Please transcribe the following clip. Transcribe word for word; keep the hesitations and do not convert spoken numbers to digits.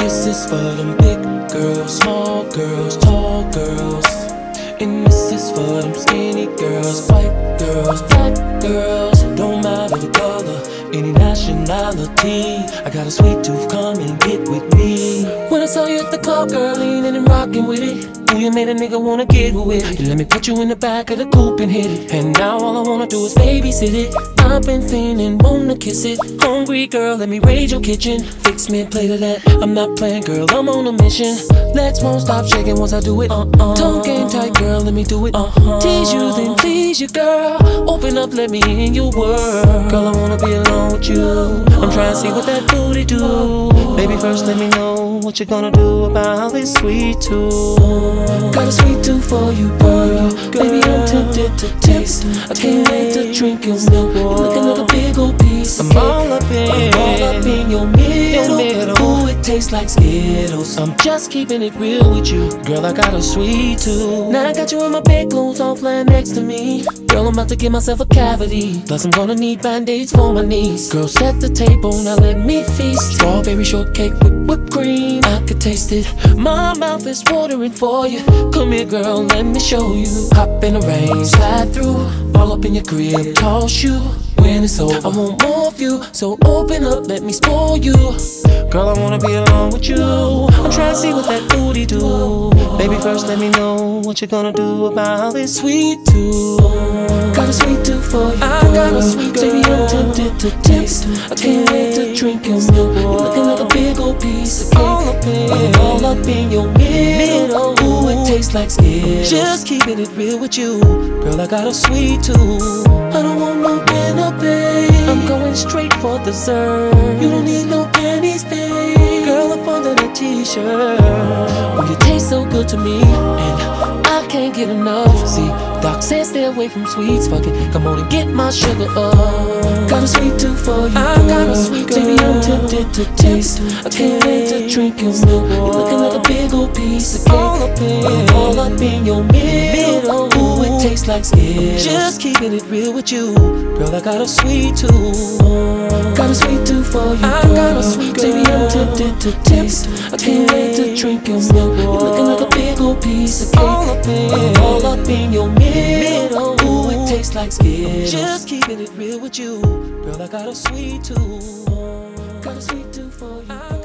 This is for them big girls, small girls, tall girls. And this is for them skinny girls, white girls, black girls. Don't matter the color, any nationality. I got a sweet tooth, come and get with me. When I saw you at the club, girl, leaning and rocking with it. Ooh, you made a nigga wanna giggle with it. You let me put you in the back of the coupe and hit it. And now all I wanna do is babysit it. I've been fiending, wanna kiss it. Hungry girl, let me raid your kitchen. Fix me a plate of that. I'm not playing, girl, I'm on a mission. Legs won't stop shaking once I do it. Uh-uh. Tongue game tight, girl, let me do it. Uh-huh. Tease you, then please you, girl. Open up, let me in your world. Girl, I wanna be alone with you. I'm trying to see what that booty do. Baby, first let me know what you're gonna do about this sweet tooth. Got a sweet tooth for you, girl. Baby, I'm tempted to taste. I can't wait to drink your milk. You're looking like a big old piece of cake. I'm all up in, I'm all up in your middle. Ooh, it tastes like Skittles. I'm just keeping it real with you. Girl, I got a sweet tooth. Now I got you in my bedclothes all flying next to me. Girl, I'm about to give myself a cavity. Plus I'm gonna need band-aids for my knees. Girl, set the table, now let me feast. Strawberry shortcake with whipped cream, I could taste it. My mouth is watering for you. Come here, girl, let me show you. Hop in the rain, slide through, all up in your crib, toss you. When it's over, I want more of you, so open up, let me spoil you. Girl, I wanna be alone with you. I'm trying to see what that booty do. Baby, first let me know what you're gonna do about this sweet tooth. Got a sweet tooth for you. I got a sweet tooth. Baby, I'm tempted to taste. I can't wait to drink your milk. You're looking like a big old piece of cake. All up in, all up in your middle. Ooh, it tastes like Skittles. Just keeping it real with you. Girl, I got a sweet tooth. I don't want no dinner, babe. I'm going straight for dessert. You don't need no panties, babe. Girl, up under that t-shirt. Oh, you taste so good to me, and I can't get enough. See, Doc said stay away from sweets. Fuck it, come on and get my sugar up. Got a sweet tooth for you, I got a sweet tooth. Baby, I'm tempted to taste. I can't wait to drink your milk. You're looking like a big old piece of cake. All up in, all up in your middle. Ooh, it tastes like Skittles. Just keeping it real with you. Girl, I got a sweet tooth. Got a sweet tooth for you, I got a sweet tooth. Baby, I'm tempted to taste. I can't wait to drink your milk. You're looking like a big old piece of cake. All up in, all up in your middle. Ooh, it tastes like Skittles. Just keeping it real with you. Girl, I got a sweet tooth. Got a sweet tooth for you.